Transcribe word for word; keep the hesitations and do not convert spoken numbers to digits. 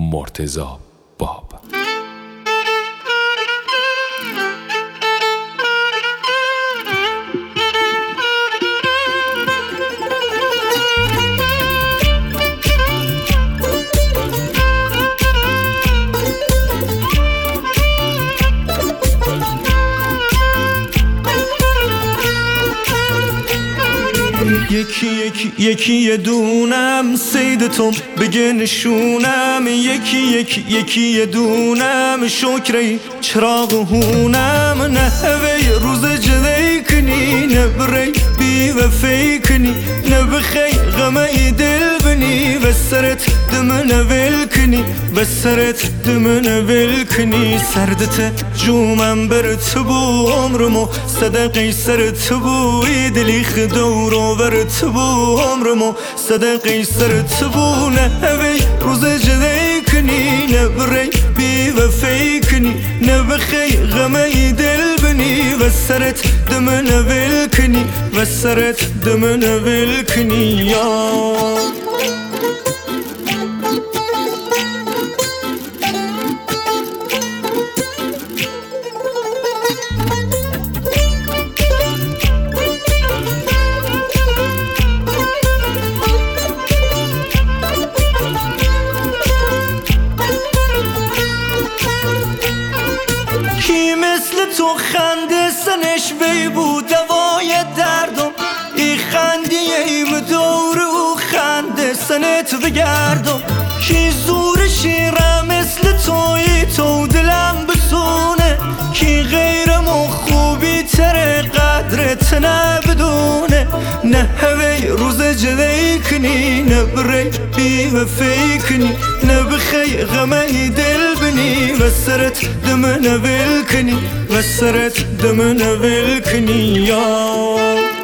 مرتضی باب. یکی یکی یکی یه دونم سید توم بگه نشونم، یکی یکی یکی یه دونم شکری چراغ هونم. نه هوی روز جدی کنی، نه بری بی وفی کنی، نه بخی غمه دل بنی و سرت دمن ول کنی، و سرت دمن ول کنی. سردت جومم بر تو بو عمرمو صدقی سر تو بوی دلی خدورو بر تو بو عمرمو صدقی سر تو بو. نه هوی روز جدی کنی، نه بری بی وفی کنی، نه بخی غمه دل بنی و سرت دمن ول کنی، و سرت دمن ول کنی. یا کی مثل تو خنده سنش بی بود دوای دردم، ای خندی ایم دور او خنده سنت بگردم. کی زور شیره مثل توی تو دلم بسونه، کی غیرم و خوبی تر قدرت نبدونه. نه هوی روز جدی کنی، نه بری بی وفی کنی، نه بخی غمه دل بنی و سرت دمن ول کنی، و سرت دمن ول کنی. یا